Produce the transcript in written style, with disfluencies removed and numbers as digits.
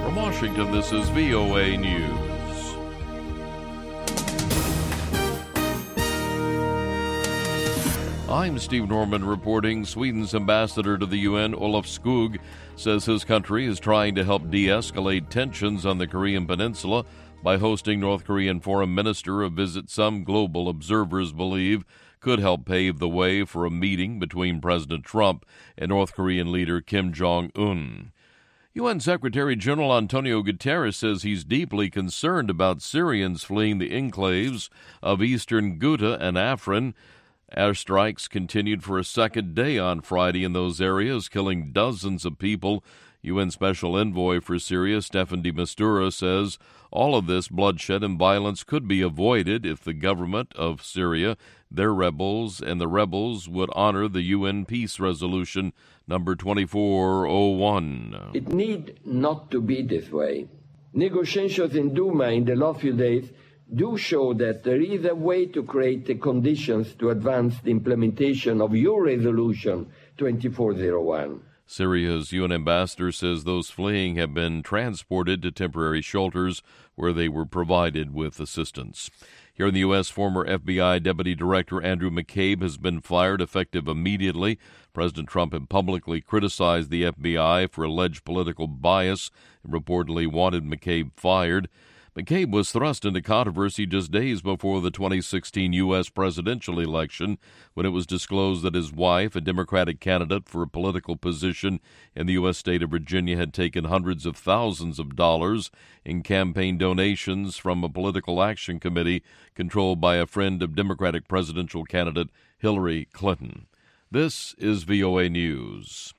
From Washington, this is VOA News. I'm Steve Norman reporting. Sweden's ambassador to the UN, Olof Skog, says his country is trying to help de-escalate tensions on the Korean peninsula by hosting North Korean foreign minister, a visit some global observers believe could help pave the way for a meeting between President Trump and North Korean leader Kim Jong-un. UN Secretary General Antonio Guterres says he's deeply concerned about Syrians fleeing the enclaves of eastern Ghouta and Afrin. Airstrikes continued for a second day on Friday in those areas, killing dozens of people. UN Special Envoy for Syria, Staffan de Mistura, says all of this bloodshed and violence could be avoided if the government of Syria, their rebels, and the rebels would honor the UN Peace Resolution number 2401. It need not to be this way. Negotiations in Duma in the last few days do show that there is a way to create the conditions to advance the implementation of your resolution 2401. Syria's UN ambassador says those fleeing have been transported to temporary shelters where they were provided with assistance. Here in the U.S., former FBI Deputy Director Andrew McCabe has been fired effective immediately. President Trump had publicly criticized the FBI for alleged political bias and reportedly wanted McCabe fired. McCabe was thrust into controversy just days before the 2016 U.S. presidential election when it was disclosed that his wife, a Democratic candidate for a political position in the U.S. state of Virginia, had taken hundreds of thousands of dollars in campaign donations from a political action committee controlled by a friend of Democratic presidential candidate Hillary Clinton. This is VOA News.